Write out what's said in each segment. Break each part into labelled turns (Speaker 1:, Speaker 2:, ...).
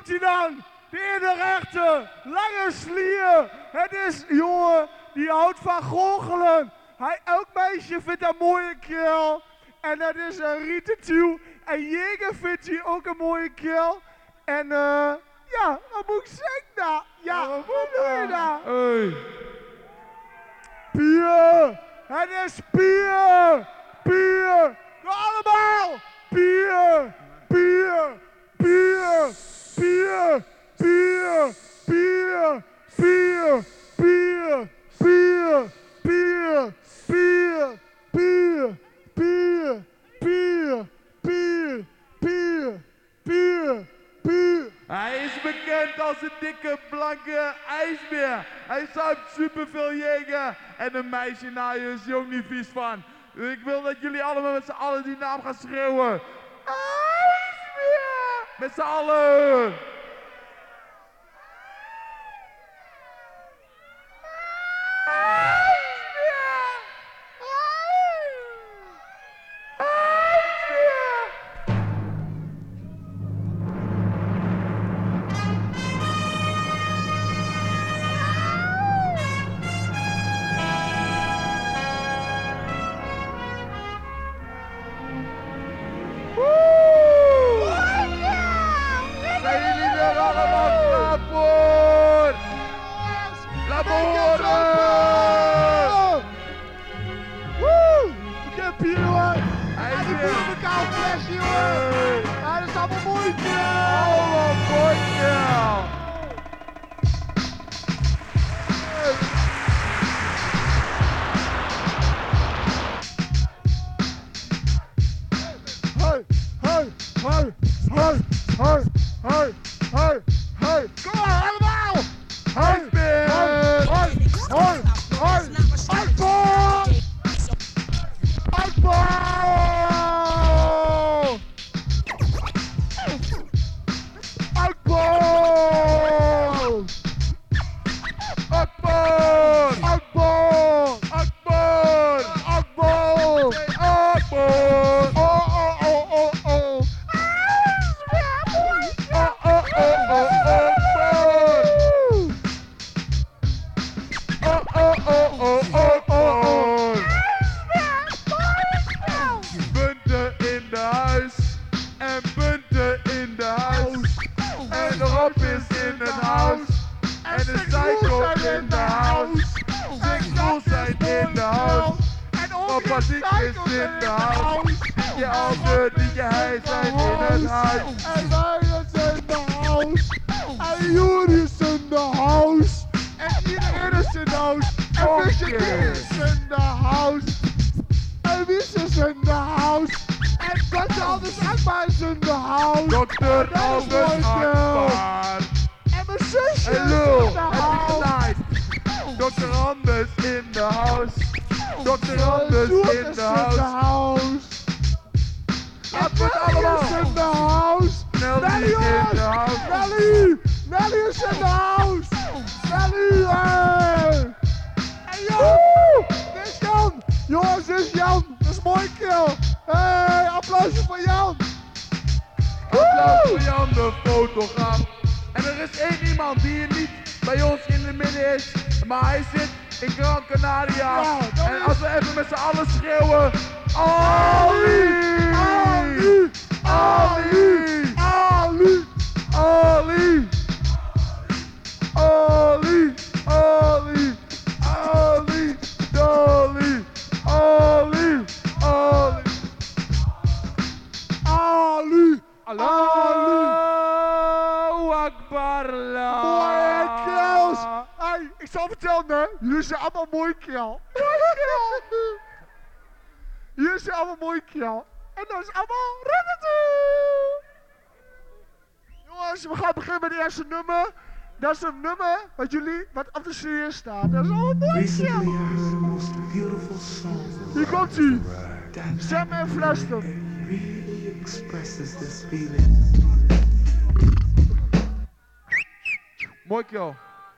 Speaker 1: komt hij dan. De ene rechter, lange slier. Het is, jongen, die houdt van goochelen. Elk meisje vindt een mooie kerel. En dat is een Rietentuw. En Jäger vindt hij ook een mooie kerel. En ja, wat moet ik zeggen nou? Ja, wat doe je nou?
Speaker 2: Hey.
Speaker 1: Bier! Het is bier! Bier! Door allemaal! Bier! Bier! Bier! Bier! Bier! Bier! Bier! Bier! Bier! Bier! Bier! Bier! Bier! Bier! Bier! Bier! Bier! Bier!
Speaker 2: Hij is bekend als een dikke, blanke ijsbeer. Hij zuipt superveel Jäger. En een meisje naar je is hij ook niet vies van. Dus ik wil dat jullie allemaal met z'n allen die naam gaan schreeuwen. IJsbeer! Met z'n allen! Zijn jullie er allemaal klaar voor? Laat me horen!
Speaker 1: Woe! Ik heb hier hoor!
Speaker 2: Hij
Speaker 1: Die
Speaker 2: is
Speaker 1: moet op elkaar fles jongen! Ja, dat is allemaal mooi
Speaker 2: allemaal mooi.
Speaker 1: Hey, hey, hey, hey, hey, hey, hey, hey! Kom maar allemaal! Hey,
Speaker 2: IJsbeer!
Speaker 1: hey, hey, hey! Uitbal! Uitbal! Uitbal!
Speaker 2: Akbar!
Speaker 1: Uitbal!
Speaker 2: Akbar!
Speaker 1: Uitbal!
Speaker 2: Akbar!
Speaker 1: Oh, oh, oh, oh, oh!
Speaker 2: Punten in de huis en punten in de huis en Rob is in het huis en de Psycho in de huis. Six Rules zijn in de huis. Papa Ziek is in de huis. Je oude DJ hij zijn in het huis.
Speaker 1: En wij zijn in de house. En Juri is in de house. En iedereen is in de house. En Vision is in de house. En Wies is in de house. En Dr. Alders Akbar is in de house.
Speaker 2: Dokter
Speaker 1: Dat is
Speaker 2: Alders
Speaker 1: mooi, girl.
Speaker 2: Akbar.
Speaker 1: En mijn zusje
Speaker 2: En
Speaker 1: is
Speaker 2: Lul,
Speaker 1: in de
Speaker 2: heb je
Speaker 1: house.
Speaker 2: gelijk. Dokter Anders in de house. Dokter Anders
Speaker 1: Sjoerd
Speaker 2: in
Speaker 1: is
Speaker 2: de
Speaker 1: in
Speaker 2: house.
Speaker 1: de house.
Speaker 2: Laat
Speaker 1: En
Speaker 2: het
Speaker 1: Nelly
Speaker 2: allemaal.
Speaker 1: is in de house.
Speaker 2: Nelly is in de house.
Speaker 1: Nelly! Nelly is in de house! Nelly! Hey! En Jan! Dit is Jan! Jongens, dit is Jan! Dat is mooi, kill! Hey, applausje voor Jan!
Speaker 2: Applaus voor Jan, de fotograaf. En er is één iemand die hier niet bij ons in de midden is, maar hij zit in Gran Canaria.
Speaker 1: Ja, dat
Speaker 2: En
Speaker 1: is-
Speaker 2: als we even met z'n allen schreeuwen, Ali!
Speaker 1: Ali!
Speaker 2: Ali!
Speaker 1: Ali!
Speaker 2: Ali! Ali! Ali! Ali! Dolly! Ali! Ali!
Speaker 1: Ali!
Speaker 2: Allahu Akbar!
Speaker 1: Mooie kills! Hey, ik zal vertellen hè, jullie zijn allemaal mooi kill. Jullie zijn allemaal mooi kill. En dat is allemaal Ratatouille! Jongens, we gaan beginnen met het eerste nummer. Dat is een nummer wat op de CD staat. Dat is allemaal mooi
Speaker 3: Recently, I
Speaker 1: kill.
Speaker 3: heard a most beautiful song.
Speaker 1: Hier komt ie.
Speaker 3: That
Speaker 1: Sam en Fluster.
Speaker 3: really expresses this feeling.
Speaker 2: Mooi kill.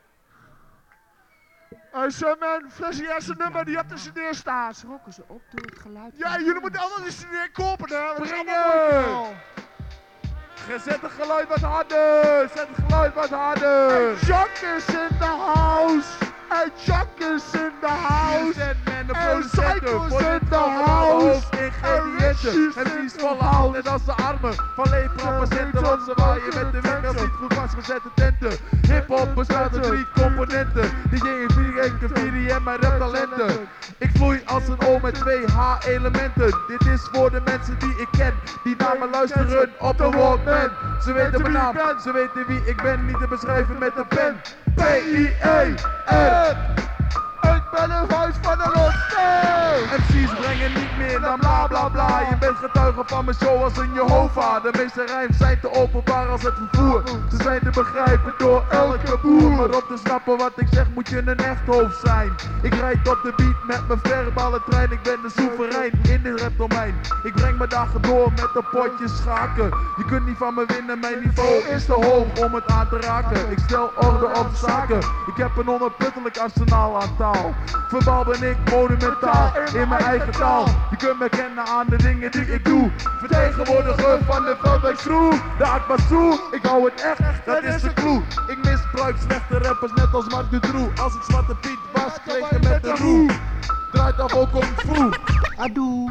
Speaker 1: Sam en Fluster, het eerste nummer die op de CD staat.
Speaker 4: Schrokken ze op door het geluid.
Speaker 1: Ja,
Speaker 4: van
Speaker 1: jullie
Speaker 4: de
Speaker 1: moeten allemaal die CD kopen hè. Dat is
Speaker 2: Bring
Speaker 1: allemaal mooi
Speaker 2: het.
Speaker 1: kill.
Speaker 2: Zet het geluid wat harder. Zet het geluid wat harder.
Speaker 1: Chuck is in the house. En Chuck is in the house.
Speaker 2: En de
Speaker 1: En Psycho's
Speaker 2: producenten.
Speaker 1: in the house.
Speaker 2: Ingrediënten. En die is vallen net als de armen van lepra-patiënten. Want ze waaien met de wind als niet goed vastgezette tenten. Hip-hop bestaat uit 3 componenten. DJ in 4 eken, 4DM en raptalenten. Ik vloei als een O met 2 H-elementen. Dit is voor de mensen die ik ken, die naar me luisteren op de Walkman. Ze weten mijn naam, ze weten wie ik ben, niet te beschrijven met een pen. P-I-E-R. Ik ben een huis van de losse. MC's brengen niet meer dan bla bla bla. Je bent getuige van mijn show als een Jehovah. De meeste rijms zijn te openbaar als het vervoer. Ze zijn te begrijpen door elke boer. Maar om te snappen wat ik zeg moet je een echt hoofd zijn. Ik rijd op de beat met mijn verbale trein. Ik ben de soeverein in dit rapdomein. Ik breng mijn dagen door met een potje schaken. Je kunt niet van me winnen, mijn niveau is te hoog om het aan te raken. Ik stel orde op zaken. Ik heb een onuitputtelijk arsenaal aan taal. Verbaal ben ik monumentaal in mijn eigen taal. Je kunt me kennen aan de dingen die ik doe. Vertegenwoordiger van de Veldwijk Crew. De Akbasoe, ik hou het echt, dat is de clue. Ik misbruik slechte rappers net als Mark Dutroux. Als ik Zwarte Piet was, kreeg je met de roe. Draait af ook om vroeg.
Speaker 1: Adoe.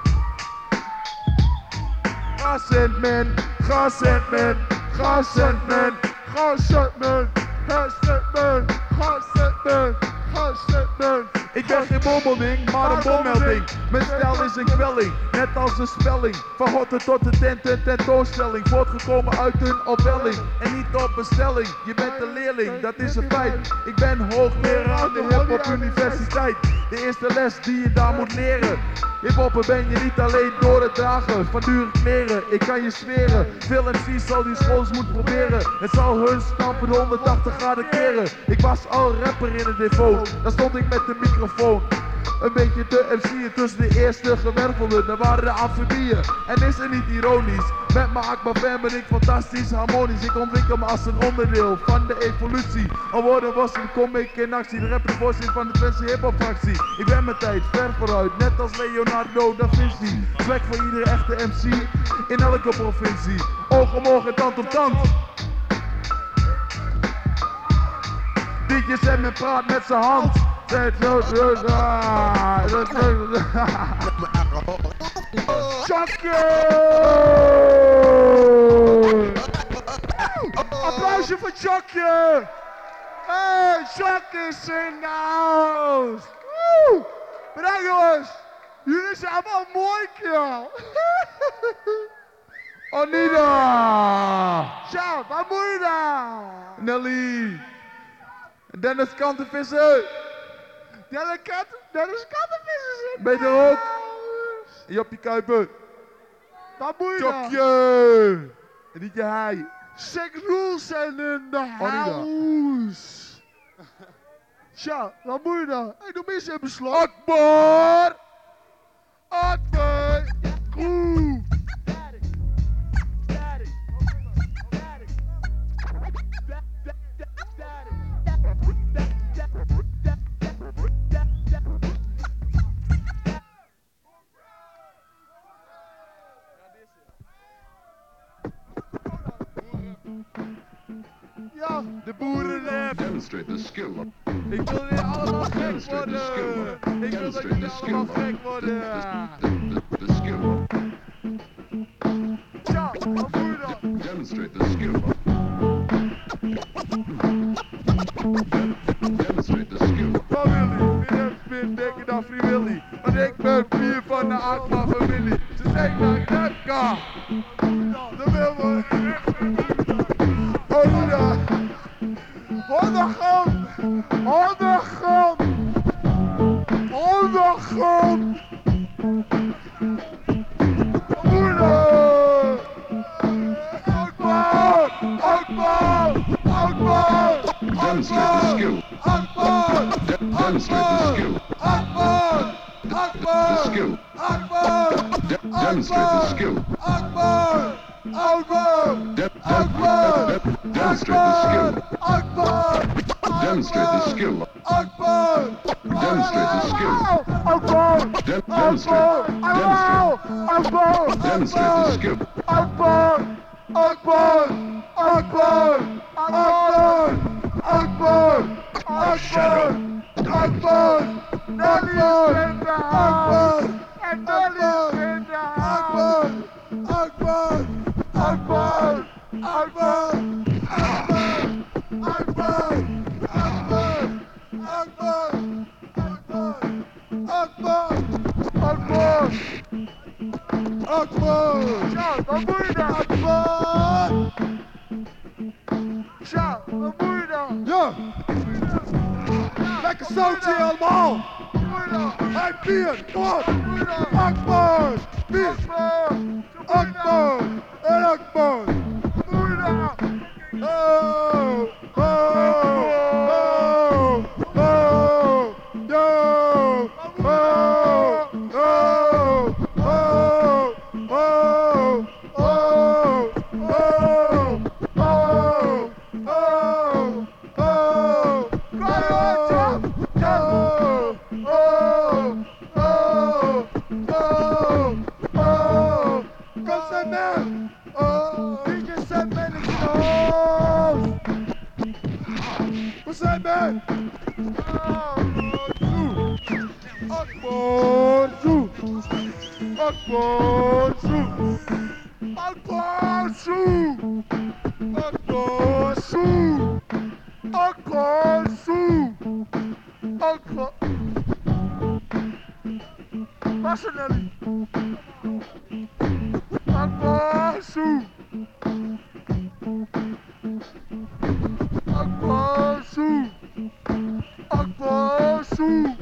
Speaker 2: Ga Sandman, ga Sandman, ga Sandman, ga Sandman, ga Sandman, ga Sandman. Ik ben geen bommelding, maar een bommelding. Mijn stijl is een kwelling, net als een spelling. Van hotte tot de tent en tentoonstelling. Voortgekomen uit een opwelling en niet op bestelling. Je bent een leerling, dat is een feit. Ik ben hoogleraar aan de Hip-Hop Universiteit. De eerste les die je daar moet leren. Hip-hoppen ben je niet alleen door het dragen van dure kleren. Ik kan je zweren, veel MC's zal die school eens moeten proberen. Het zal hun stampen 180 graden keren. Ik was al rapper in het default, daar stond ik met de microfoon. Een beetje te MC'en tussen de eerste gewervelden, daar waren de amfibieën. En is het niet ironisch, met mijn Akbar fan ben ik fantastisch harmonisch. Ik ontwikkel me als een onderdeel van de evolutie. Al worden was een kom ik in actie, de rapper voorzitter van de Twentse hip-hop fractie. Ik ben mijn tijd ver vooruit, net als Leonardo da Vinci. Plek voor iedere echte MC in elke provincie. Oog om oog en tand op tand. DJ Sam praat met zijn hand.
Speaker 1: Chucky! Applausje voor Chucky! Hey, Chucky is in the house! Woe! Bedankt jongens! Jullie zijn allemaal mooi, kerel!
Speaker 2: Anita!
Speaker 1: Ciao, waar moet je nou?
Speaker 2: Nelly! Dennis Kantenvisser!
Speaker 1: Dennis Kantenvisser in
Speaker 2: Ben je
Speaker 1: the
Speaker 2: er ook?
Speaker 1: house.
Speaker 2: Joppie Kuiper!
Speaker 1: Waar moet je nou?
Speaker 2: Chokje! En niet je hij!
Speaker 1: Sick Rules zijn in the house! Tja, wat moet je nou? Hey, doe mis in beslag!
Speaker 2: Akbar! Akbar!
Speaker 1: Oeh! Ja,
Speaker 2: De boerenrap!
Speaker 4: Demonstrate the skill.
Speaker 2: Ik wil jullie allemaal gek worden! Ik wil dat jullie allemaal gek worden!
Speaker 4: The skill.
Speaker 1: tja, wat moet je nou?
Speaker 4: Demonstrate the skill. Demonstrate the skill.
Speaker 2: Familie, wie denk je dan Free Willy? Want ik ben vier van de Akbar familie. Ze zijn naar Repka! Dat wil we!
Speaker 1: Hola! Ondergrond! Ondergrond! Ondergrond! Moeder! Akbar! Akbar! Akbar!
Speaker 4: Demonstrate the skill.
Speaker 1: Akbar!
Speaker 4: Demonstrate the skill.
Speaker 1: Akbar!
Speaker 4: The
Speaker 1: Akbar!
Speaker 4: skill.
Speaker 1: Akbar!
Speaker 4: Demonstrate the skill.
Speaker 1: Akbar! Akbar!
Speaker 4: Demonstrate the skill.
Speaker 1: Akbar!
Speaker 4: Demonstrate the skill.
Speaker 1: Akbar!
Speaker 4: Demonstrate the skill.
Speaker 1: Akbar!
Speaker 4: Demonstrate.
Speaker 1: Akbar!
Speaker 4: Demonstrate the skill.
Speaker 1: Akbar!
Speaker 2: Akbar! Akbar! Akbar! Akbar! Akbar! Akbar!
Speaker 1: Nelly is in the house! And Nelly is in the house!
Speaker 2: Akbar! Akbar! Akbar! Akbar! Akbar! Akbar! Akbar! Akbar! Akbar! Akbar!
Speaker 1: Zo, wat moet je dan?
Speaker 2: Akbar!
Speaker 1: Zo, wat moet je dan?
Speaker 2: Ja! Lekker zoutje allemaal!
Speaker 1: Wat moet je dan?
Speaker 2: Hey, bier! Kom op!
Speaker 1: Wat moet je dan?
Speaker 2: Akbar! Bier!
Speaker 1: Akbar!
Speaker 2: Akbar! En Akbar!
Speaker 1: Wat moet je dan?
Speaker 2: Oh! Oh! Oh! Oh! Yo! Oh! Oh! Oh! Oh! Oh! Oh! Oh! Oh! Oh!
Speaker 1: Kan je wat,
Speaker 2: Oh! Oh! Oh! Oh! Oh! Kom Sandman! Oh! DJ Sandman is in de house! Kom Sandman! Akbar Zoo! Akbar Zoo! Akbar Zoo! Akbar Zoo! Akbar Zoo! Akbar...
Speaker 1: Was er, Nelly?
Speaker 2: Akbar Zoo! Akbar Zoo! Akbar Zoo!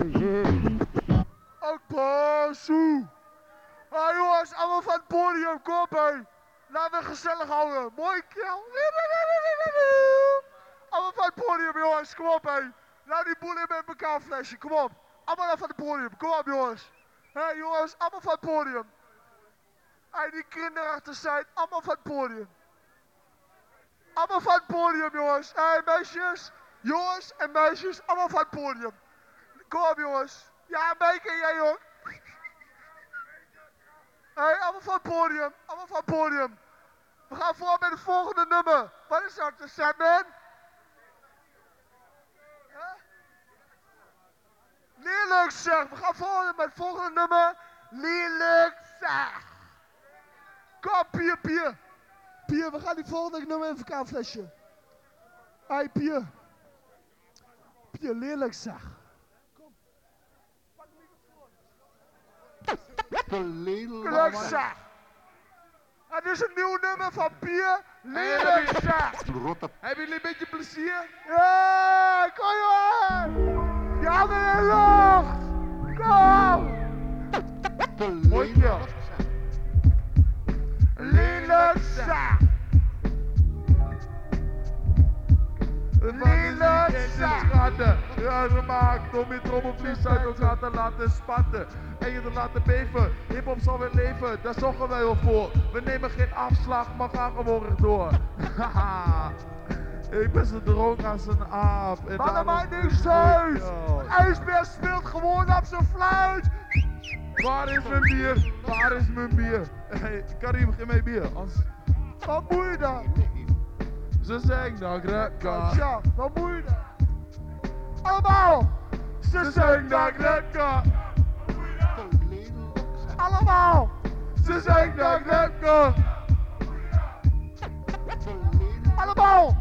Speaker 1: Akbar Zoo! Ah jongens, allemaal van het podium, kom op hé. Laten we gezellig houden. Mooi kerel. Allemaal van het podium jongens, kom op hé. Laat die boel in met elkaar flashen, kom op. Allemaal naar van het podium, kom op jongens. Hé jongens, allemaal van het podium. Hé, die kinderachtig zijn, allemaal van het podium. Allemaal van het podium jongens. Hé meisjes, jongens en meisjes, allemaal van het podium. Kom op jongens. Ja, Meike, jij ook. Hé, allemaal van het podium, allemaal van het podium. We gaan voor met het volgende nummer. Wat is dat, de Sandman? Huh? Lelijk zeg, we gaan voor met het volgende nummer. Lelijk zeg. Kom, Pier, Pier. Pier, we gaan die volgende nummer even elkaar flesje. Hé, Pier. Pier, lelijk zeg. Lelijk zeg. Het is een nieuw nummer van Pier. Lelijk zeg.
Speaker 2: Hebben jullie een beetje plezier?
Speaker 1: Ja, kom jongen! Je handen in de lucht! Kom!
Speaker 2: Mooi kerel.
Speaker 1: Lelijk zeg! Lelijk zeg!
Speaker 2: Ja, gemaakt om je trommelvlies uit elkaar te laten spatten en je te laten beven. Hip-hop zal weer leven, daar zorgen wij wel voor. We nemen geen afslag, maar gaan gewoon rechtdoor. Haha. Ik ben zo dronken als een aap. En
Speaker 1: Maar dat
Speaker 2: daarom
Speaker 1: maakt
Speaker 2: is
Speaker 1: niks
Speaker 2: het mooi,
Speaker 1: uit!
Speaker 2: joh.
Speaker 1: IJsbeer speelt gewoon op zijn fluit!
Speaker 2: Waar is mijn bier? Waar is mijn bier? Hey, Karim, geef mij bier. Anders...
Speaker 1: Wat moet je dan?
Speaker 2: Ze zeggen dat ik rap kan.
Speaker 1: Ja, wat moet je dan? Allemaal!
Speaker 2: Ze zeggen dat ik rap kan.
Speaker 1: Allemaal!
Speaker 2: Ze zeggen dat ik rap kan.
Speaker 1: Allemaal!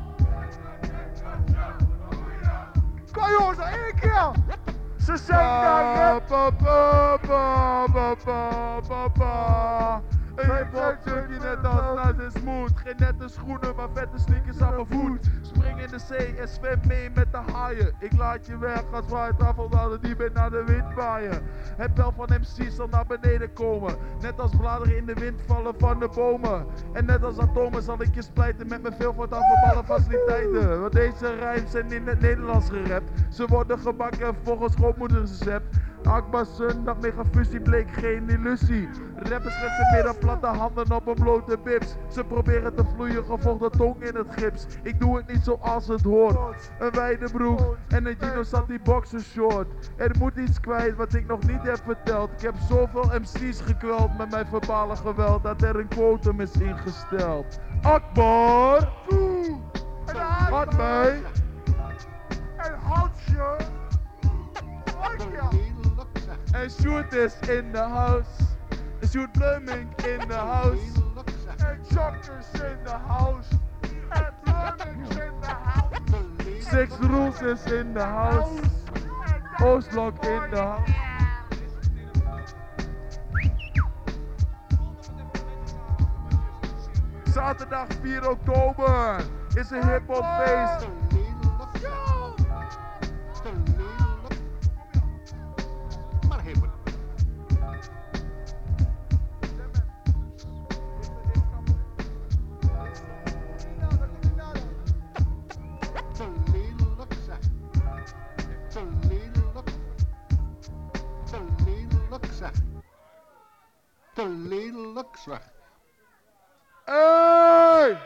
Speaker 1: Kom jongens, nog één keer! Ze zeggen dat
Speaker 2: Pa, pa, pa, pa, pa, pa, pa. Een boxje net als nice en smooth. Geen nette schoenen, maar vette sneakers aan mijn voet. Spring in de zee en zwem mee met de haaien. Ik laat je weg als white afvaldaden die ben naar de wind waaien. Het bel van MC's zal naar beneden komen. Net als bladeren in de wind vallen van de bomen. En net als atomen zal ik je splijten met mijn veelvoud afgeballen faciliteiten. Want deze rijms zijn in het Nederlands gerapt. Ze worden gebakken volgens grootmoeders recept. Akbar zondag megafusie bleek geen illusie. Rappers met z'n midden platte handen op een blote bips. Ze proberen te vloeien, gevolgd de tong in het gips. Ik doe het niet zoals het hoort. Een wijde broek en een Gino Santi boxershort. Er moet iets kwijt wat ik nog niet heb verteld. Ik heb zoveel MC's gekweld met mijn verbale geweld dat er een quotum is ingesteld. Akbar! Had mij!
Speaker 1: En Hansje.
Speaker 2: En Sjoerd is in the house. Sjoerd Bleumink in the house.
Speaker 1: En Chuck is in the house. En Bleumink is in the house.
Speaker 2: Six Rules is in the house. Oostblok in the house. Zaterdag 4 oktober is een hip-hop feest.
Speaker 5: Te lelijk zeg.
Speaker 2: Hey!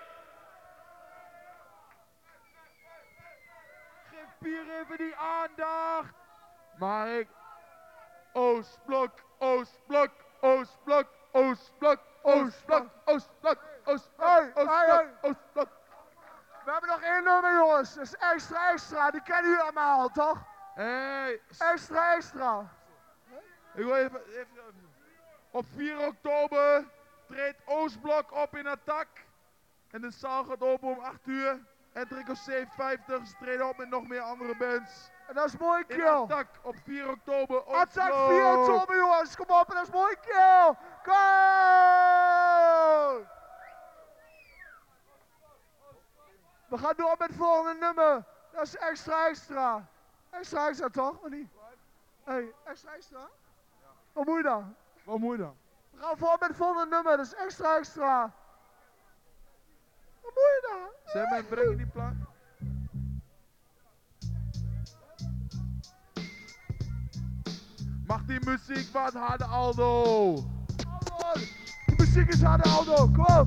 Speaker 2: Geef Pier even die aandacht. Maar ik... Oostblok, Oostblok, Oostblok, Oostblok, Oostblok, Oostblok, Oostblok, Oostblok, Oostblok.
Speaker 1: We hebben nog één nummer, jongens. Dat is extra extra. Die kennen jullie allemaal, toch?
Speaker 2: Hey!
Speaker 1: Extra extra.
Speaker 2: Ik wil even... Op 4 oktober treedt Oostblok op in Attack. En de zaal gaat open om 8 uur. En Trico C50 ze treden op met nog meer andere bands.
Speaker 1: En dat is mooi,
Speaker 2: In
Speaker 1: kill.
Speaker 2: Attack op 4 oktober.
Speaker 1: Attack
Speaker 2: Oostblok.
Speaker 1: 4 oktober, jongens. Kom op, en dat is mooi, kill. Go! We gaan door met het volgende nummer. Dat is extra extra. Extra extra, toch? Of niet? Hey, extra extra? Wat moet je dan?
Speaker 2: Wat moet je dan?
Speaker 1: We gaan voor met het volgende nummer, dat is extra extra. Wat moet je dan?
Speaker 2: Zeg maar, breng je die plaat? Mag die muziek wat harder, Aldo?
Speaker 1: Aldo, de muziek is harder, Aldo, kom op.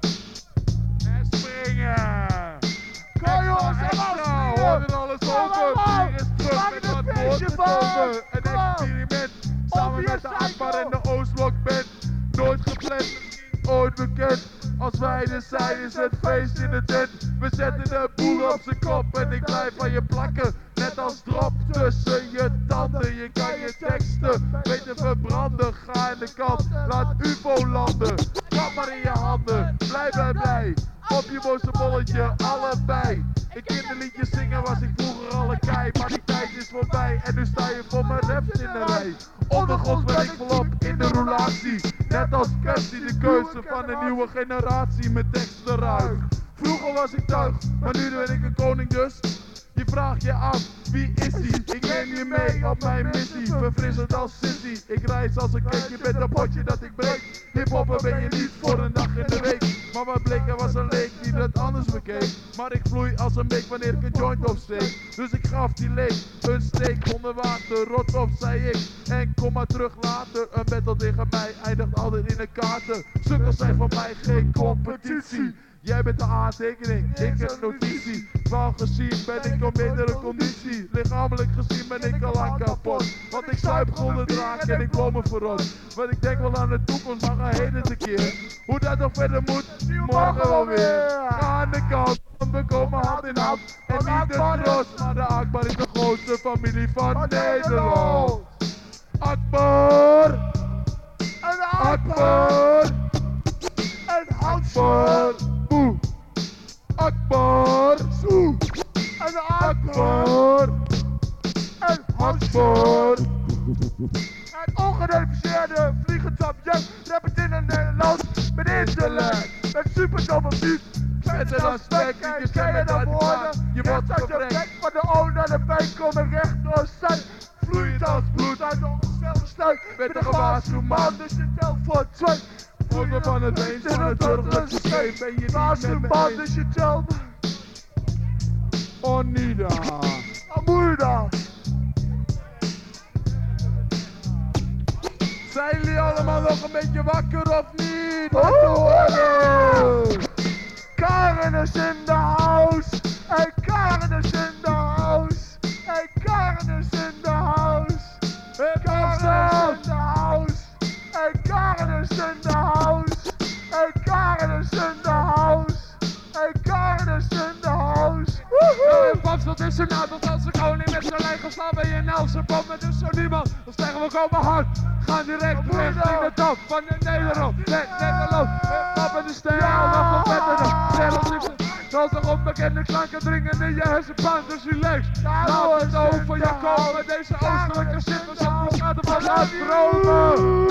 Speaker 2: En springen!
Speaker 1: Kom jongens,
Speaker 2: Extra,
Speaker 1: allemaal
Speaker 2: hoor er alles
Speaker 1: Kom,
Speaker 2: over.
Speaker 1: allemaal.
Speaker 2: Hier is terug
Speaker 1: Maak
Speaker 2: met
Speaker 1: er een
Speaker 2: wat
Speaker 1: feestje
Speaker 2: woord
Speaker 1: van.
Speaker 2: over. Een
Speaker 1: Kom.
Speaker 2: experiment, samen
Speaker 1: Over je
Speaker 2: met de Akbar
Speaker 1: psycho.
Speaker 2: en de Oostblok band. Nooit gepland, misschien ooit bekend. Als wij er zijn is het feest in de tent. We zetten de boel op zijn kop en ik blijf aan je plakken. Net als drop tussen je tanden. Je kan je teksten beter verbranden. Ga aan de kant, laat UFO landen. Klap maar in je handen, blij. Op je boze bolletje, allebei. Ik kinderliedjes zingen was ik vroeger al een kei. Maar die tijd is voorbij en nu sta je voor mijn raps in de rij. Ondergrond ben ik volop in de roulatie. Net als Cassie, de keuze van een nieuwe generatie. Mijn teksten ruik. Vroeger was ik tuig, maar nu ben ik een koning dus. Je vraagt je af, wie is die? Ik neem je mee op mijn missie, verfrissend als Sissy. Ik reis als een cake, je bent een potje dat ik breek. Hiphoppen ben je niet voor een dag in de week. Maar wat bleek, er was een leek die dat anders bekeek. Maar ik vloei als een beek wanneer ik een joint opsteek. Dus ik gaf die leek een steek onder water, rot op zei ik. En kom maar terug later, een battle tegen mij eindigt altijd in een kaarten. Sukkels zijn van mij geen competitie. Jij bent de aantekening, ik een notitie. Kwaal gezien ben ik op mindere conditie. Lichamelijk gezien ben ik al lang kapot. Want ik zuip golden draak en ik woon me verrot. Want ik denk wel aan de toekomst, maar ga heden tekeer. Hoe dat nog verder moet, morgen wel weer. Ga aan de kant, we komen hand in hand. En niet de trots, maar de Akbar is de grootste familie van Nederland. Akbar!
Speaker 1: En de
Speaker 2: Akbar!
Speaker 1: En
Speaker 2: Akbar! Boe! Akbar! Soe!
Speaker 1: En de Akbar.
Speaker 2: Akbar!
Speaker 1: En
Speaker 2: Akbar!
Speaker 1: Het ongedefinieerde vliegentap jeugd rapt in het Nederlands met intellect. Met super domme beat.
Speaker 2: Met een aspect, je
Speaker 1: ken je dan woorden?
Speaker 2: je
Speaker 1: Recht
Speaker 2: wordt
Speaker 1: uit je
Speaker 2: gebrekt.
Speaker 1: bek van de O naar de B komen recht door zijn. Vloeit als bloed uit de ongestelde stuit. Met een gewaarschuwd man, dus je telt voor twee.
Speaker 2: Voeten van het eens, van het burgerlijke systeem ben je niet
Speaker 1: Gewaarschuwd
Speaker 2: met
Speaker 1: man,
Speaker 2: me
Speaker 1: dus
Speaker 2: eens.
Speaker 1: je telt.
Speaker 2: Onida!
Speaker 1: Wat moet je dan?
Speaker 2: Zijn jullie allemaal nog een beetje wakker of niet? Laat het horen!
Speaker 1: Karen is in the house. Hey, Karen is in the house. Hey, Karen is in the house. Hey, Karen is in the house. Hey, Karen is in the house. Hey, Karen is in the house. Hey, Karen is in the house. Woehoe!
Speaker 2: Paps, wat is er nou? Dat als de koning met zijn leger staan ben je nou zijn bom met dus zo niemand. Dan zeggen we komen hard. Gaan direct richting de top van de Nederland. Nederland. Pap en de stijl. Nog wat met de Nederland. Zoals de onbekende klanken dringen in je hersenpan. Dus relax. Laat het over je komen. Deze oostelijke zitters op de gaten van uitdromen.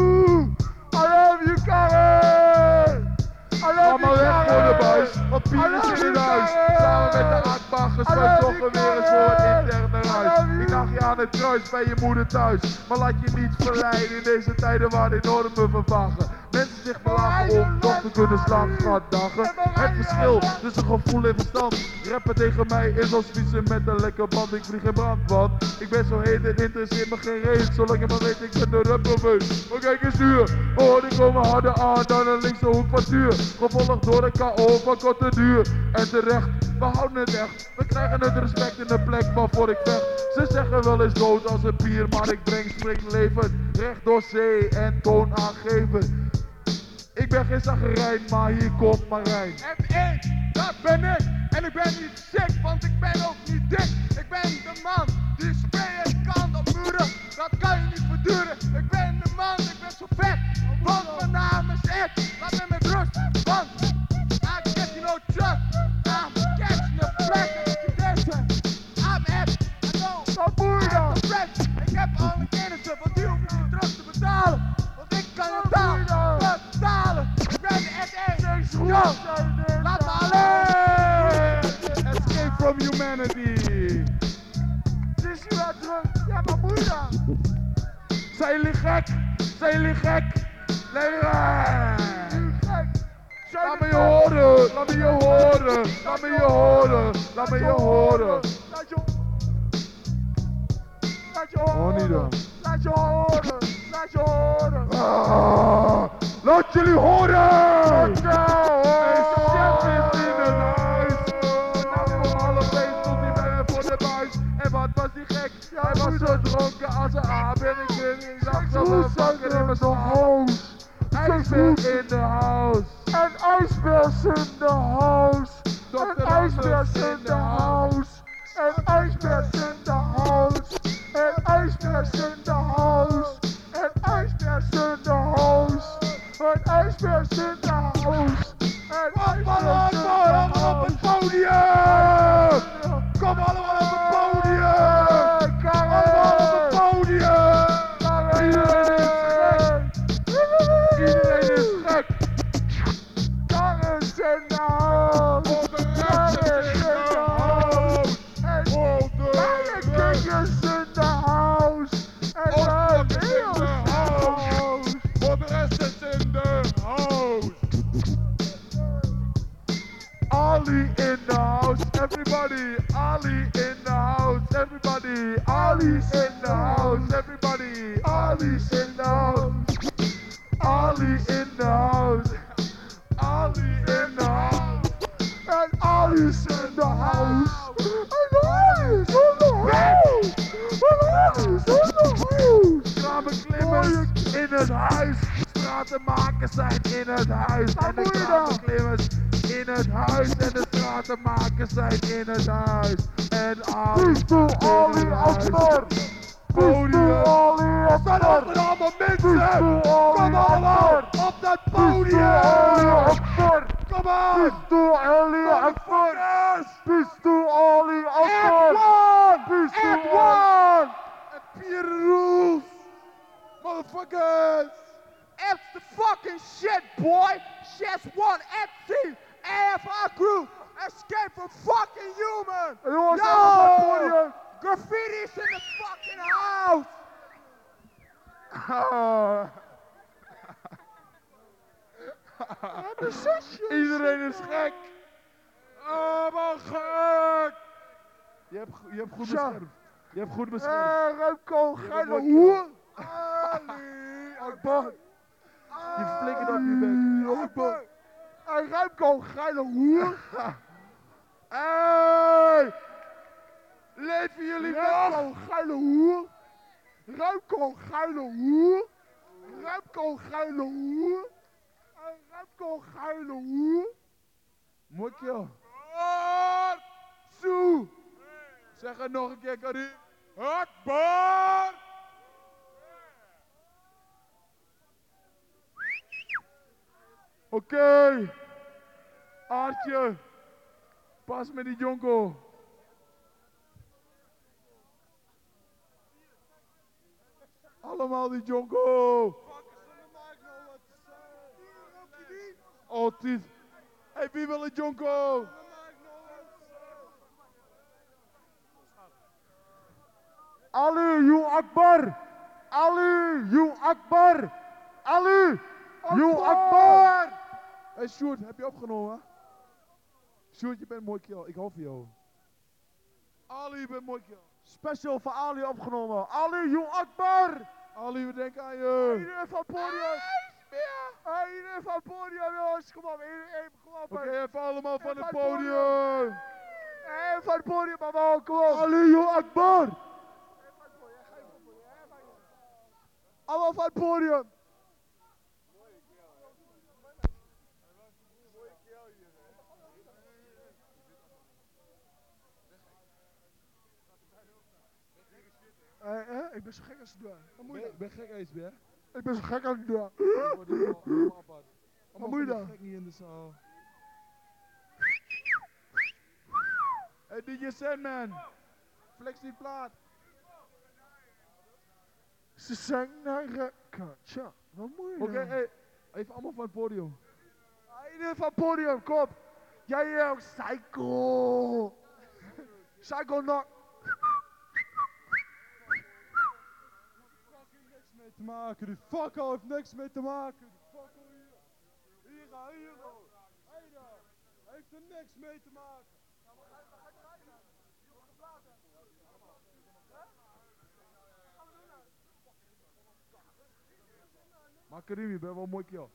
Speaker 1: I love you, Karen! I love you,
Speaker 2: Allemaal weg voor de
Speaker 1: Karen!
Speaker 2: buis, want Pier is in het huis. Samen met de aardbagers, wij zochten weer eens voor het interne huis. Ik dacht je aan het kruis bij je moeder thuis. Maar laat je niet verleiden in deze tijden waar de normen vervagen. Mensen zich belagen om toch te kunnen slaan, dagen. Het verschil tussen gevoel en verstand. Rappen tegen mij is als fietsen met een lekker band. Ik vlieg in brandband. Ik ben zo heet en interesseert me geen reet. Zolang je maar weet, ik ben de rapperbeus. Maar kijk eens nu, oh die komen harder aan dan een linkse hoek van duur. Gevolgd door een KO van korte duur. En terecht, we houden het echt. We krijgen het respect in de plek waarvoor ik vecht. Ze zeggen wel eens dood als een pier, maar ik breng springleven. Recht door zee en toonaangevend. Ik ben geen zagerijn, maar hier komt Marijn.
Speaker 1: M1, dat ben ik. En ik ben niet sick, want ik ben ook niet dik. Ik ben de man die sprayen kan op muren. Dat kan je niet verduren. Ik ben de man, ik ben zo vet. Want mijn naam is Ed. Laat me met rust, want I get you no trust. I'm catching a flag in deze. I'm Ed, I know. I'm the fresh. Ik heb alle kennissen, want die hoef je niet terug te betalen. Want ik kan het betalen. Ik ben de Ed. Yo, laat me alleen.
Speaker 2: Escape from humanity.
Speaker 1: Is je wat terug? Ja, maar moeder.
Speaker 2: Zijn jullie gek? Zijn jullie gek? Nee, laat me je horen, laat me je horen, laat me je horen, laat me je horen.
Speaker 1: Laat je horen.
Speaker 2: Oh, niet dan.
Speaker 1: Laat je horen. Laat je horen.
Speaker 2: Laat jullie horen!
Speaker 1: Laat je horen.
Speaker 2: Chef is in het huis. Nou voor alle feest stond hij bij me voor de buis. En wat was die gek? Hij was zo dronken als een aap. En ik dacht dat we bakken in mijn hoofd. IJsbeer in de house.
Speaker 1: En ijsbeers in de house.
Speaker 2: Dr.
Speaker 1: En ijsbeers in de house. En ijsbeers in de house. En ijsbeers in de house. En ijsbeers in de house. En ijsbeers in de house. En
Speaker 2: Allemaal op het podium! Kom allemaal op het podium! Allemaal op het podium! Iedereen is gek!
Speaker 1: Karen is in de house.
Speaker 2: Voor de rest is in de house! Voor
Speaker 1: Lion
Speaker 2: de
Speaker 1: King
Speaker 2: rest!
Speaker 1: is in the house. En
Speaker 2: Oscar
Speaker 1: de
Speaker 2: is in
Speaker 1: Eels
Speaker 2: de house! Voor de rest is in de house! Ali in the house, everybody. Ali in the house, everybody. Ali's in the house, everybody. Ali's in the house. Ali in the house. Ali in the house.
Speaker 1: And Ali's in the house. And Ali's in the house. And Ali's in the house.
Speaker 2: Kramenklimmers in het huis. Stratenmakers zijn in het huis. En de kramenklimmers in het huis. En de stratenmakers zijn in het huis. En Ali
Speaker 1: Pistol Ali Akbar. Pistol Ali
Speaker 2: Er staan
Speaker 1: Akbar.
Speaker 2: allemaal mensen!
Speaker 1: Pistol
Speaker 2: Kom
Speaker 1: Ali
Speaker 2: allemaal
Speaker 1: Akbar.
Speaker 2: op dat
Speaker 1: Pistol Ali
Speaker 2: podium!
Speaker 1: Akbar.
Speaker 2: Kom aan!
Speaker 1: Pistol Ali Akbar.
Speaker 2: Motherfuckers!
Speaker 1: Pistol Ali Akbar.
Speaker 2: F1!
Speaker 1: Pistol
Speaker 2: F1! En Pierre rules! Motherfuckers!
Speaker 1: F the fucking shit, boy. Chess 1 FC. AFR crew. Escape from fucking human.
Speaker 2: Jongens,
Speaker 1: Yo!
Speaker 2: allemaal op het podium!
Speaker 1: Graffiti's in the fucking house.
Speaker 2: Iedereen is gek! Allemaal gek! Je hebt goed beschermd. Je hebt goed beschermd.
Speaker 1: Remco, geile
Speaker 2: een
Speaker 1: hoer.
Speaker 2: Ali,
Speaker 1: Akbar.
Speaker 2: Je flikkert op je bek.
Speaker 1: Akbar. Hey, Remco, geile hoer.
Speaker 2: Hey! Leven jullie nog?
Speaker 1: Remco, geile hoer. Remco, geile hoer. Remco, geile hoer. Hey, Remco, geile hoer.
Speaker 2: Mooi kill.
Speaker 1: Akbar.
Speaker 2: Zo! Zeg het nog een keer, Karim. Akbar! Oké. Aartje. Pas met die jonko. Allemaal die jonko. Altijd. Hey, wie wil een jonko?
Speaker 1: Ali, Akbar. Ali, Akbar. Ali, Akbar.
Speaker 2: Hey Sjoerd, heb je opgenomen? Sjoerd, je bent mooi kill. Ik hou van jou. Ali, je bent mooi kill.
Speaker 1: Special voor Ali opgenomen. Ali, Akbar.
Speaker 2: Ali, we denken aan je.
Speaker 1: Iedereen van het podium. Hey, iedereen van het podium, jongens. Kom op, kom op.
Speaker 2: Oké, even allemaal van het podium.
Speaker 1: Hey, van het podium, mama, kom op. Ali, Akbar. Allemaal van het podium. Ik ben zo gek als het doen.
Speaker 2: Ik ben gek eens, hè?
Speaker 1: Ik ben zo gek als het doen.
Speaker 2: Wat
Speaker 1: moet je dan?
Speaker 2: gek niet in de zaal. Hey DJ Sandman. Flex die plaat.
Speaker 1: Ze zijn naar Rekatja. Wat moet je
Speaker 2: Oké,
Speaker 1: dan?
Speaker 2: hey. Even allemaal van het podium.
Speaker 1: Iedereen van het podium, kom. Jij ook, psycho. Psycho knock.
Speaker 2: Niks mee te maken. Die fuck al heeft niks mee te maken. Die fuck al hier. Hier, Hey daar. Heeft er niks mee te maken. Maar Karim, je bent wel een mooi kill.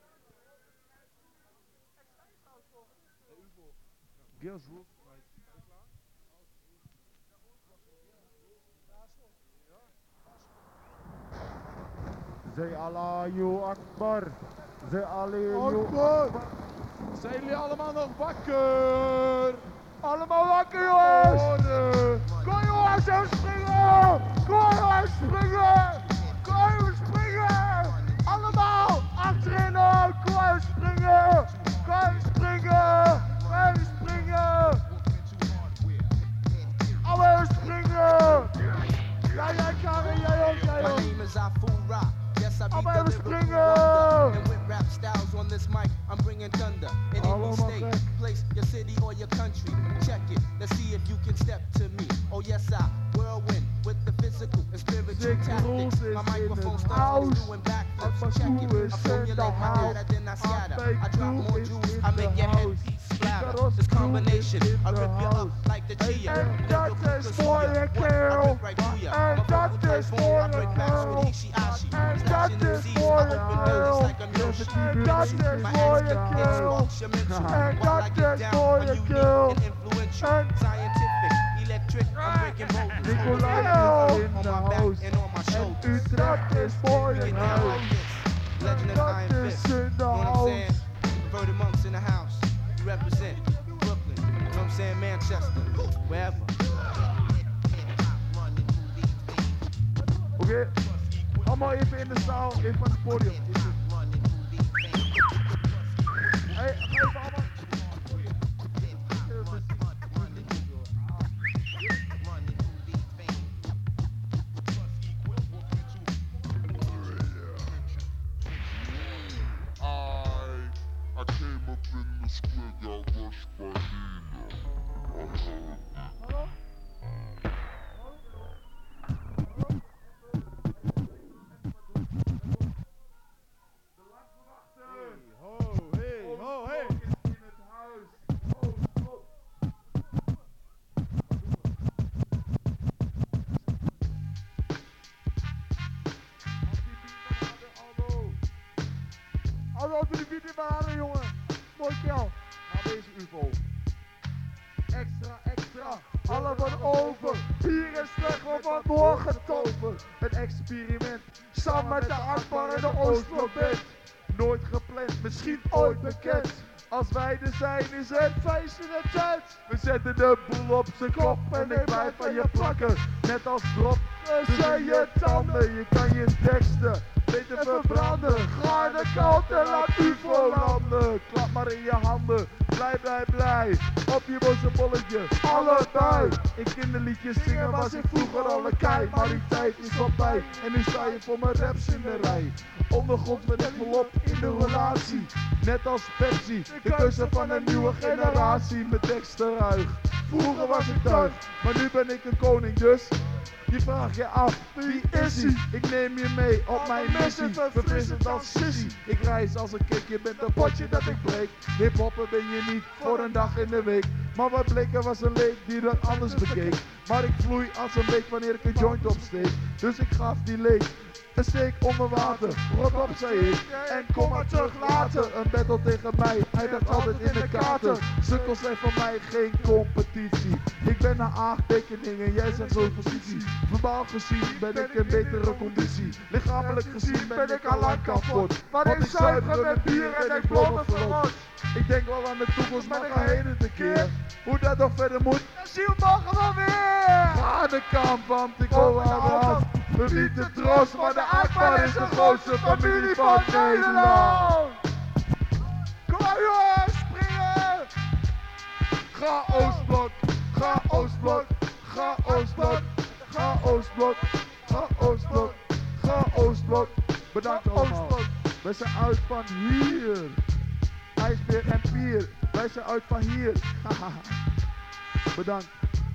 Speaker 2: Girls roof.
Speaker 1: Zee Allahu Akbar. Zee Allahu Akbar.
Speaker 2: Zijn jullie allemaal nog wakker?
Speaker 1: Allemaal wakker, jongens. Kom jongens, zo springen. Kom jongens, springen. Kom jongens, springen. Allemaal achterin ook. Kom jongens, springen. Kom jongens, springen. Kom jongens, springen. Allemaal springen. Jij Karin, jij ook, jij ook.
Speaker 6: My name is Afura. Yes, I beat
Speaker 1: Allemaal
Speaker 6: the
Speaker 1: springen.
Speaker 6: lyrical and with rap styles on this mic, I'm bringing thunder. In
Speaker 1: Allemaal
Speaker 6: any state,
Speaker 1: gek.
Speaker 6: place, your city or your country. Check it. Let's see if you can step to me. Oh yes, I whirlwind with the physical and spiritual
Speaker 1: Dick
Speaker 6: tactics.
Speaker 1: Roos is
Speaker 6: My
Speaker 1: in
Speaker 6: microphone
Speaker 1: the
Speaker 6: starts
Speaker 1: house.
Speaker 6: doing backflips.
Speaker 1: My
Speaker 6: Check
Speaker 1: crew
Speaker 6: it.
Speaker 1: is
Speaker 6: I
Speaker 1: in the
Speaker 6: formulate my
Speaker 1: house.
Speaker 6: data, then I scatter.
Speaker 1: My
Speaker 6: I drop
Speaker 1: crew
Speaker 6: more
Speaker 1: is
Speaker 6: jewels.
Speaker 1: in
Speaker 6: I make
Speaker 1: the
Speaker 6: your
Speaker 1: house.
Speaker 6: headpiece splatter.
Speaker 1: Icarus
Speaker 6: This
Speaker 1: crew
Speaker 6: combination,
Speaker 1: is in
Speaker 6: I
Speaker 1: the
Speaker 6: rip you up
Speaker 1: house.
Speaker 6: like the Chia.
Speaker 1: And
Speaker 6: Never
Speaker 1: that is
Speaker 6: could
Speaker 1: for
Speaker 6: see ya.
Speaker 1: the
Speaker 6: What? I
Speaker 1: kill.
Speaker 6: rip right through ya.
Speaker 1: And
Speaker 6: My
Speaker 1: that
Speaker 6: vocal
Speaker 1: is
Speaker 6: typhoon,
Speaker 1: for
Speaker 6: I
Speaker 1: the
Speaker 6: break backs with
Speaker 1: kill.
Speaker 6: Ishiashi.
Speaker 1: And
Speaker 6: Slashing
Speaker 1: that is
Speaker 6: MCs,
Speaker 1: for
Speaker 6: I
Speaker 1: the
Speaker 6: open doors
Speaker 1: kill.
Speaker 6: like I'm Yoshi.
Speaker 1: And that is
Speaker 6: My
Speaker 1: for
Speaker 6: ass
Speaker 1: the
Speaker 6: can
Speaker 1: kill.
Speaker 6: sparks your mental.
Speaker 1: And
Speaker 6: While I
Speaker 1: that
Speaker 6: get
Speaker 1: is
Speaker 6: down,
Speaker 1: for
Speaker 6: I'm
Speaker 1: the
Speaker 6: unique
Speaker 1: kill.
Speaker 6: and influential.
Speaker 1: And
Speaker 6: Scientific, electric, I'm breaking boulders.
Speaker 1: Nicolai
Speaker 6: Holding
Speaker 1: is in
Speaker 6: on
Speaker 1: the
Speaker 6: my back
Speaker 1: house.
Speaker 6: and on my
Speaker 1: And
Speaker 6: shoulders.
Speaker 1: Utrecht is for
Speaker 6: We
Speaker 1: the
Speaker 6: get down
Speaker 1: house.
Speaker 6: like this. Legend of
Speaker 1: That
Speaker 6: Iron
Speaker 1: is
Speaker 6: Fist.
Speaker 1: in the
Speaker 6: Know what I'm saying?
Speaker 1: house.
Speaker 6: Converted monks in the house. You represent Brooklyn. You know what I'm saying? Manchester. Wherever.
Speaker 1: Oké, allemaal even in de zaal, even van het podium. Hey, ga even allemaal.
Speaker 7: I came up in the square, got rushed by Nina.
Speaker 1: Als we die video waren, jongen. Mooi kel. Nou, deze UFO. Extra, extra. Alle van over. Hier is slecht wat van morgen tover. Een experiment. Samen met de Akbar en de Oostblokband. Nooit gepland, misschien ooit bekend. Als wij er zijn is het feest in de tent. We zetten de boel op z'n kop en ik blijf aan je plakken. Net als drop tussen je tanden. Je kan je teksten beter verbranden. Ga aan de kant en laat UFO landen. Klap maar in je handen, blij, blij, blij. Op je boze bolletje, allebei. In kinderliedjes zingen was ik vroeger al een kei. Maar die tijd is voorbij en nu sta je voor mijn raps in de rij. Ondergrond ben ik volop in de relatie. Net als Pepsi, de keuze van een nieuwe generatie. Mijn teksten ruig, vroeger was ik tuig, maar nu ben ik een koning dus. Je vraagt je af, wie is hij? Ik neem je mee op mijn missie, verfrissend als sissy. Ik reis als een kick, je bent een potje dat ik breek. Hiphoppen ben je niet voor een dag in de week. Maar wat blikken was een leek die dat anders bekeek. Maar ik vloei als een beek wanneer ik een joint opsteek. Dus ik gaf die leek een steek onder water. Rot op, zei ik, en kom maar terug later. Een battle tegen mij, hij dacht altijd in de kaarten. Sukkels zijn voor mij geen competitie. Ik ben naar aantekeningen en jij zegt zo'n positie. Verbaal gezien ben ik in betere conditie. Lichamelijk gezien ben ik al lang kapot. Want ik zuiver met bier en ik blommen verrot. Ik denk wel aan de toekomst, maar ik ga heen de keer. Hoe dat nog verder moet, zie je morgen wel weer. Ga de kamp, want ik hoor aan de hand. We niet de troost, maar de Akbar is de grootste familie van Nederland. Kom maar jongens, springen! Ga Oostblok, ga Oostblok, ga Oostblok, ga Oostblok, ga Oostblok, ga Oostblok. Bedankt allemaal. Wij zijn uit van hier. IJsbeer en Pier, wij zijn uit van hier. Bedankt.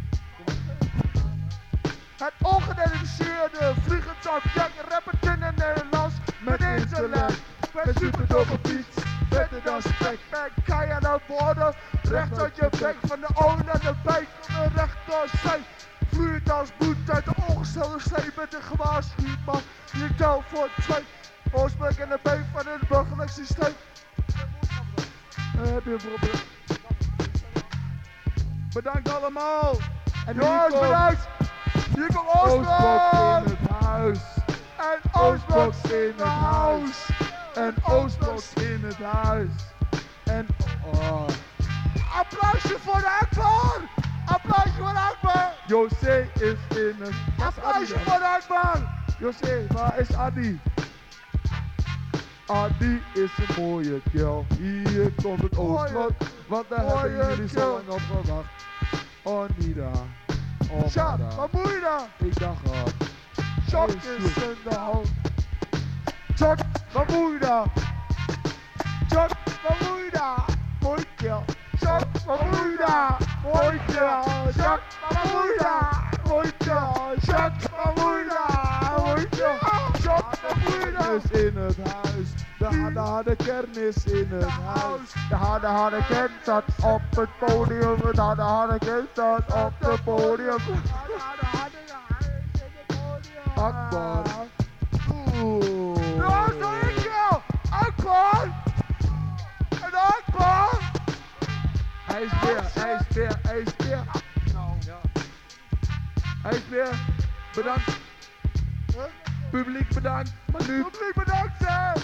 Speaker 1: Het ongedelimiteerde vliegend object, rappert in het Nederlands met intellect. Met super dope beats, beter dan spek. Kan je nou worden? Recht uit je bek, van de ogen naar de bek, van de rechterzij. Vloeit als bloed uit de ongestelde steen met een gewaarschuwd man. Je tel voor 2. Oostblok en de been van het burgerlijk systeem. Heb je een probleem? Bedankt allemaal! En jongens, bedankt! Hier komt Oostblok in het huis! En Oostblok in het huis! En Oostblok in het huis! En oh. Applausje voor de Akbar! Applausje voor de Akbar! José is in het... Applausje voor de Akbar! José, waar is Adi? Adi is een mooie kill. Hier komt het Oostblok, want daar hebben jullie zo lang op gewacht. Oh Nida, oh Nida. Wat moet je dan? Ik dacht al. Chok is in de hand. Chok, wat moet je dan? Chok, wat moet je dan? Mooi kill. Chok, wat moet je dan? Mooi kill. Chok, wat moet je dan? Mooi kill. Chok, wat moet je dan? Mooi kill. Chok, wat moet je dan? Is in het huis. De harde kern is in het huis. De harde kern staat op het podium. De harde kern staat op het podium. Akbar. Oeh. Ja, zo is jou. Akbar. En Akbar. IJsbeer. IJsbeer. Bedankt. Publiek bedankt. Maar nu. Publiek bedankt, zeg.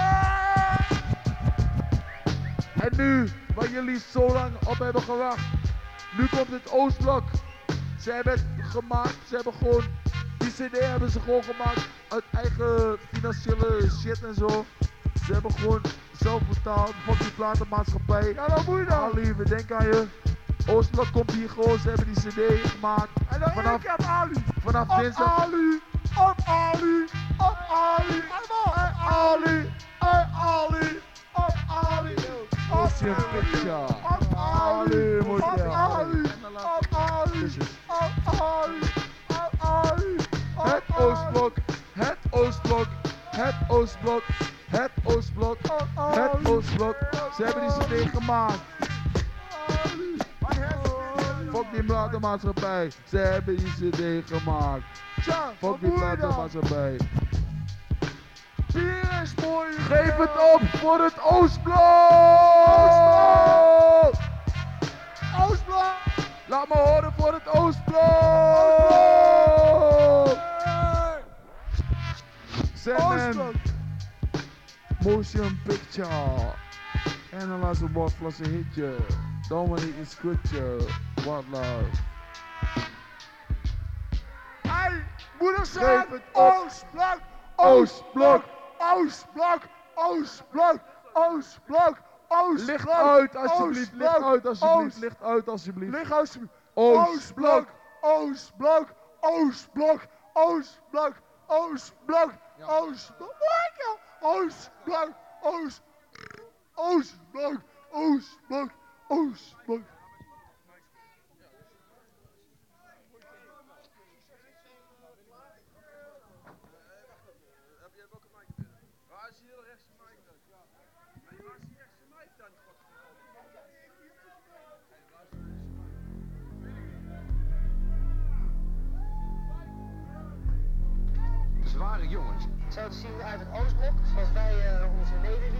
Speaker 1: En nu, waar jullie zo lang op hebben gewacht, nu komt het Oostblok. Ze hebben het gemaakt, ze hebben gewoon, die CD hebben ze gewoon gemaakt uit eigen financiële shit en zo. Ze hebben gewoon zelf betaald van die platenmaatschappij. Ja, dan moet je dan. Ali, we denken aan je. Oostblok komt hier gewoon, ze hebben die CD gemaakt. En dan vanaf Ali. Vanaf dinsdag. Ali. Op Ali, op Ali, op Ali, op Ali, op Ali, op Ali, op Ali, op Ali, op Ali, op Ali, op Ali. Het Oostblok, het Oostblok, het Oostblok, het Oostblok, het Oostblok. Ze hebben die CD gemaakt. Fuck die platenmaatschappij, ze hebben die CD gemaakt. Fuck die platenmaatschappij. Bier is mooi.
Speaker 2: Geef het op voor het Oostblok!
Speaker 1: Oostblok.
Speaker 2: Laat me horen voor het Oostblok!
Speaker 1: Oostblok.
Speaker 2: Motion picture. Analyze what plus a hitje. Dominating scripture. What love.
Speaker 1: Hey, moeder
Speaker 2: Geef
Speaker 1: zegt
Speaker 2: het op.
Speaker 1: Oostblok.
Speaker 2: Oostblok.
Speaker 1: Oostblok. Oostblok. Oostblok. Oostblok.
Speaker 2: Licht uit alsjeblieft. Licht uit alsjeblieft. Licht uit alsjeblieft.
Speaker 1: Licht alsjeblieft.
Speaker 2: Oostblok.
Speaker 1: Oostblok. Oostblok. Oostblok. Oostblok. Oostblok. Oostblok. Oostblok. Oostblok. Oostblok.
Speaker 8: Zware jongens.
Speaker 9: Zo te zien uit het Oostblok, zoals wij onze leden